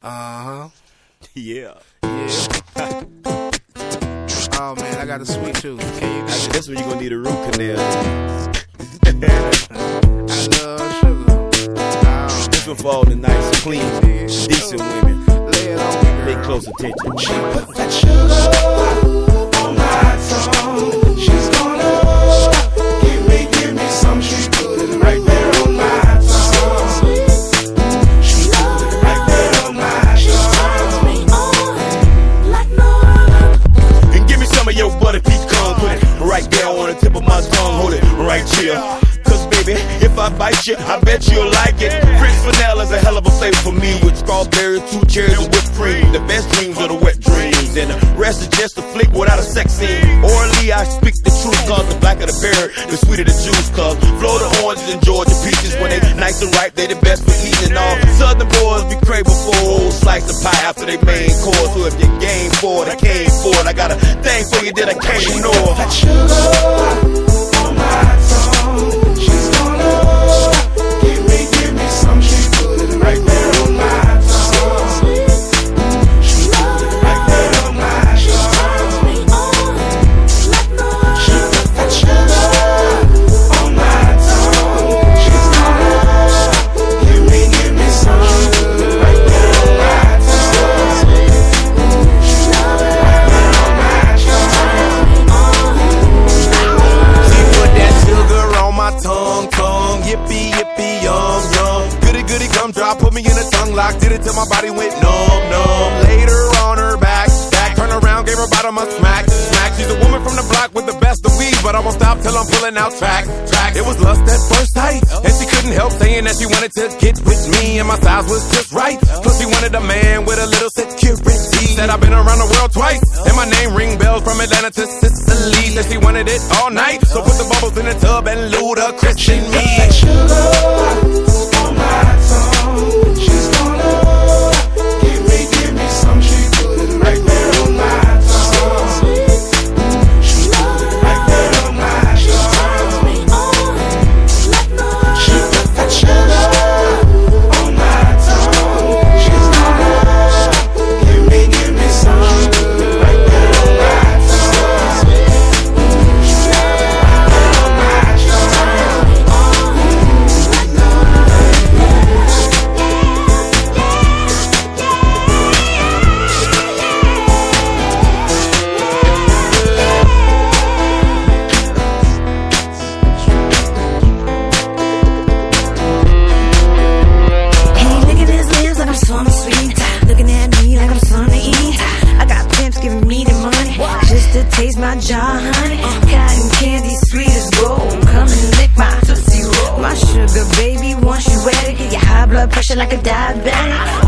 Uh-huh. Yeah. Yeah. Oh, man, I got a sweet tooth. That's when you're gonna need a root canal. I love sugar. This one for all the nice, clean, decent women. Lay it on me, girl. Pay close attention. She put that sugar on my tongue. She's gonna give me some. She put it right there on my tongue. She put it right there on my tongue. Like no other. And give me some of your butter pecan. Put it right there on the tip of my tongue. Hold it right here. Cause baby, if I bite you, I bet you'll like it. French vanilla is a hell of a flavor for me. With strawberry, 2 cherries, and whipped cream. The best dreams are the wet dreams. And the rest is just a flick without a sex scene. Orally, I speak the truth. Cause the blacker the berry, the sweeter the juice. Cause Florida oranges and Georgia peaches, when they nice and ripe, they the best for eating. And all southern boys be craving for a whole slice of pie after they main course. So if you're game for it, I came for it. I got a thing for you that I can't ignore. That sugar on my tongue. She's gonna give me some. She put it right there on my tongue. She put it right there on my tongue. She put that sugar on my tongue. She's gonna give me some. She put it right there on my tongue. She put it right there on my tongue. She put that sugar on my tongue, yippee, yippee, yum, yum. Goody, goody, gum drop, put me in a tongue lock. Did it till my body went numb, numb. Later on her back, turn around, gave her bottom a smack. She's a woman from the block with the best of weed, but I won't stop till I'm pulling out track. It was lust at first sight, and she couldn't help saying that she wanted to get with me, and my size was just right. Plus she wanted a man with a little security. Said I've been around the world twice, and my name ring bells from Atlanta to Sicily. Said she wanted it all night, so put the bubbles in the tub and Ludacris in me. That sugar on my tongue. She's gonna give me some. She put it right there on my tongue. She put it right there on my tongue. She put that sugar on my tongue. She's gonna give me some. She put it right there on my tongue. She put it right there on my tongue. Hey, look at his lips like I'm swallowing sweet. Looking at me like I'm something to eat. I got pimps giving me the money just to taste my jaw, honey. Cotton candy, sweet as gold. Come and lick my tootsie roll. My sugar baby, once you wet it, get your high blood pressure like a diabetic.